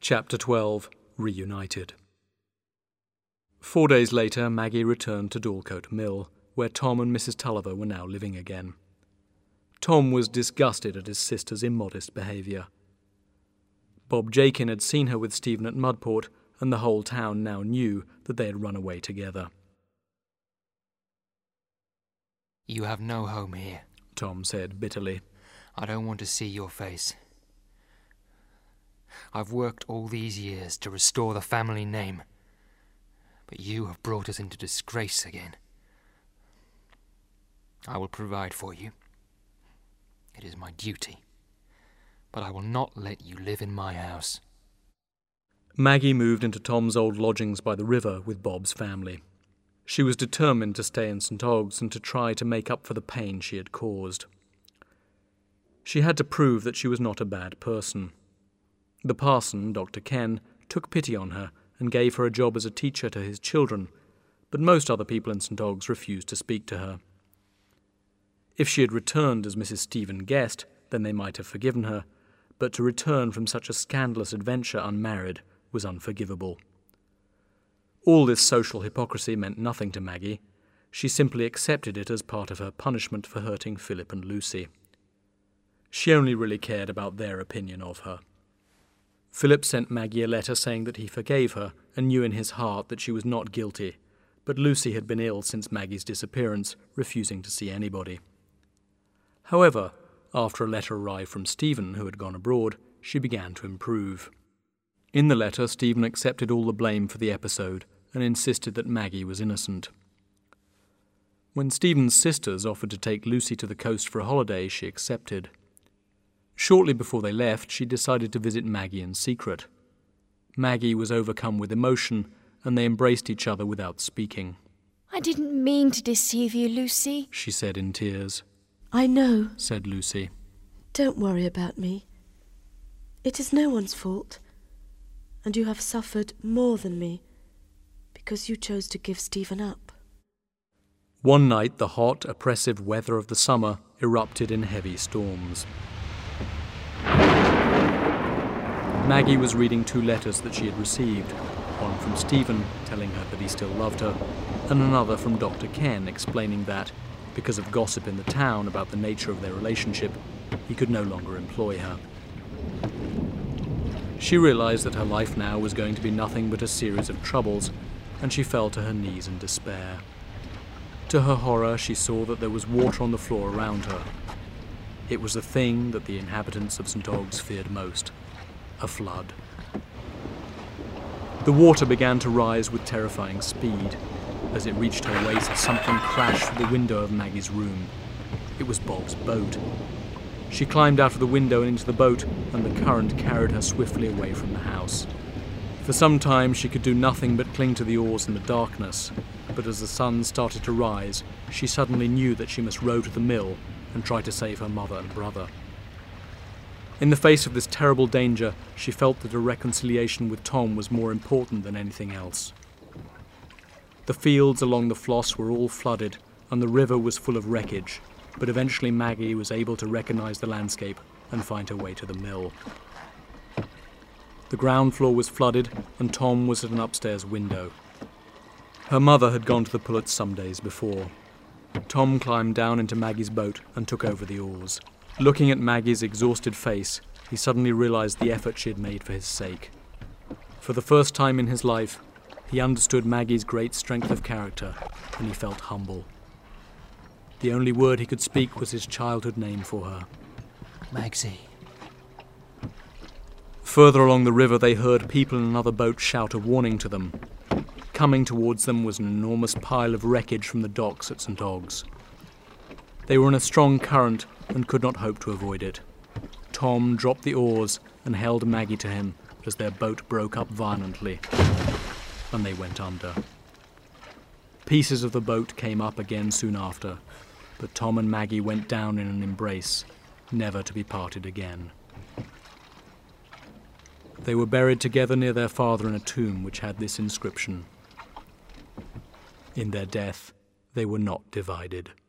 Chapter 12. Reunited. 4 days later, Maggie returned to Dorlcote Mill, where Tom and Mrs. Tulliver were now living again. Tom was disgusted at his sister's immodest behaviour. Bob Jakin had seen her with Stephen at Mudport, and the whole town now knew that they had run away together. "You have no home here," Tom said bitterly. "I don't want to see your face. I've worked all these years to restore the family name, but you have brought us into disgrace again. I will provide for you. It is my duty, but I will not let you live in my house." Maggie moved into Tom's old lodgings by the river with Bob's family. She was determined to stay in St. Ogg's and to try to make up for the pain she had caused. She had to prove that she was not a bad person. The parson, Dr. Ken, took pity on her and gave her a job as a teacher to his children, but most other people in St. Ogg's refused to speak to her. If she had returned as Mrs. Stephen Guest, then they might have forgiven her, but to return from such a scandalous adventure unmarried was unforgivable. All this social hypocrisy meant nothing to Maggie. She simply accepted it as part of her punishment for hurting Philip and Lucy. She only really cared about their opinion of her. Philip sent Maggie a letter saying that he forgave her and knew in his heart that she was not guilty, but Lucy had been ill since Maggie's disappearance, refusing to see anybody. However, after a letter arrived from Stephen, who had gone abroad, she began to improve. In the letter, Stephen accepted all the blame for the episode and insisted that Maggie was innocent. When Stephen's sisters offered to take Lucy to the coast for a holiday, she accepted. Shortly before they left, she decided to visit Maggie in secret. Maggie was overcome with emotion, and they embraced each other without speaking. "I didn't mean to deceive you, Lucy," she said in tears. "I know," said Lucy. "Don't worry about me. It is no one's fault, and you have suffered more than me, because you chose to give Stephen up." One night, the hot, oppressive weather of the summer erupted in heavy storms. Maggie was reading 2 letters that she had received, one from Stephen telling her that he still loved her, and another from Dr. Ken explaining that, because of gossip in the town about the nature of their relationship, he could no longer employ her. She realized that her life now was going to be nothing but a series of troubles, and she fell to her knees in despair. To her horror, she saw that there was water on the floor around her. It was the thing that the inhabitants of St. Ogg's feared most: a flood. The water began to rise with terrifying speed. As it reached her waist, something crashed through the window of Maggie's room. It was Bob's boat. She climbed out of the window and into the boat, and the current carried her swiftly away from the house. For some time she could do nothing but cling to the oars in the darkness, but as the sun started to rise, she suddenly knew that she must row to the mill and try to save her mother and brother. In the face of this terrible danger, she felt that a reconciliation with Tom was more important than anything else. The fields along the Floss were all flooded, and the river was full of wreckage, but eventually Maggie was able to recognize the landscape and find her way to the mill. The ground floor was flooded, and Tom was at an upstairs window. Her mother had gone to the pullets some days before. Tom climbed down into Maggie's boat and took over the oars. Looking at Maggie's exhausted face, he suddenly realized the effort she had made for his sake. For the first time in his life, he understood Maggie's great strength of character, and he felt humble. The only word he could speak was his childhood name for her: "Magsy." Further along the river, they heard people in another boat shout a warning to them. Coming towards them was an enormous pile of wreckage from the docks at St. Ogg's. They were in a strong current and could not hope to avoid it. Tom dropped the oars and held Maggie to him as their boat broke up violently, and they went under. Pieces of the boat came up again soon after, but Tom and Maggie went down in an embrace, never to be parted again. They were buried together near their father in a tomb which had this inscription: "In their death, they were not divided."